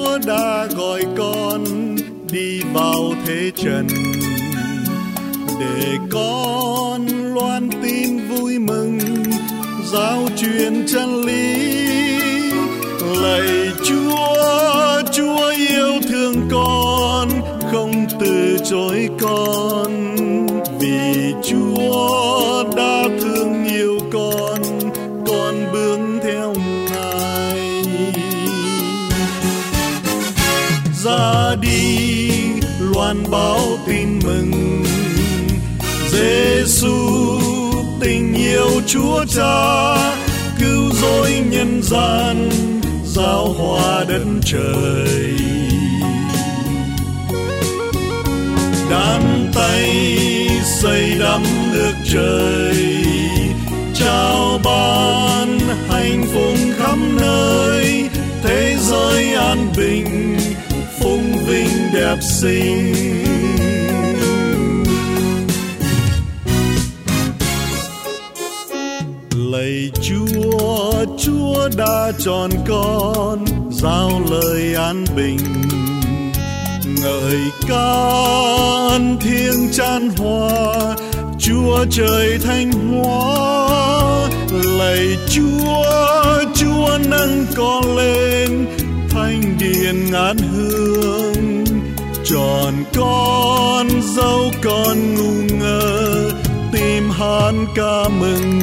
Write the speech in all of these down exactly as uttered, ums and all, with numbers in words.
Chúa đã gọi con đi vào thế trần, để con loan tin vui mừng, giáo truyền chân lý. Lạy Chúa, Chúa yêu thương con, không từ chối con, vì Chúa đã thương yêu con, con bước theo Ngài. Ra đi loan báo tin mừng, Giêsu tình yêu Chúa Cha, cứu rỗi nhân gian, giao hòa đất trời. Đan tay xây đắp nước trời, trao ban hạnh phúc khắp nơi, thế giới an bình, phung vinh đẹp xinh. Lạy Chúa, Chúa đã chọn con, giao lời an bình, ngợi ca ân thiêng chan hòa, Chúa trời thanh hóa. Lạy Chúa, Chúa nâng con lên, thanh điện ngát hương, tròn con dấu con ngu ngơ, tìm hát ca mừng.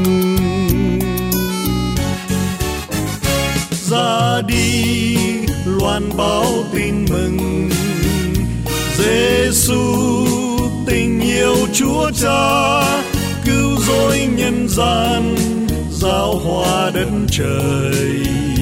Ra đi loan báo tin mừng, Giêsu tình yêu Chúa Cha, cứu rỗi nhân gian, giao hòa đất trời.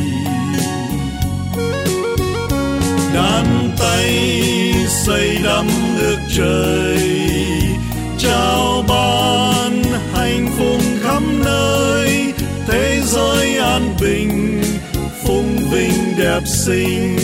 Đan tay xây đắp nước trời, trao ban hạnh phúc khắp nơi, thế giới an bình, phung vinh đẹp xinh.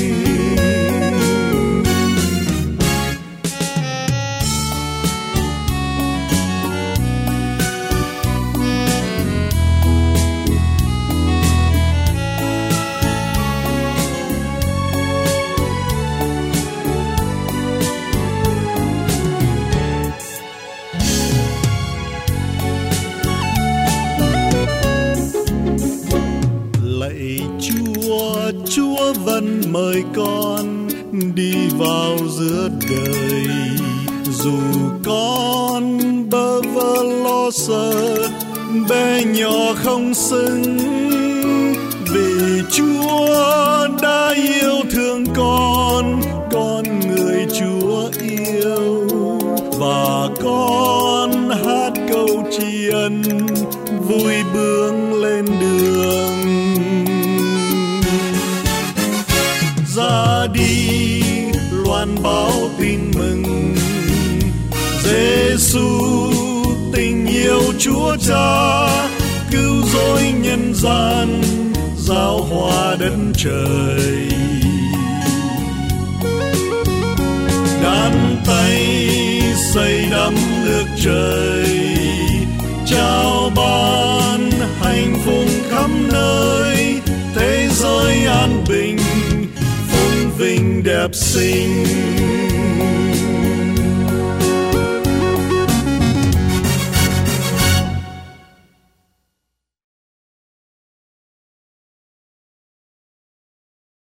Chúa vẫn mời con đi vào giữa đời, dù con bơ vơ lo sợ, bé nhỏ không xứng, vì Chúa đã yêu thương con, con người Chúa yêu, và con hát câu tri ân, vui bước lên đường. Ra đi loan báo tin mừng, Giêsu tình yêu Chúa Cha, cứu rỗi nhân gian, giao hòa đất trời. Đan tay xây đắp nước trời, trao ban hạnh phúc khắp nơi, thế giới an bình, vinh đẹp xinh.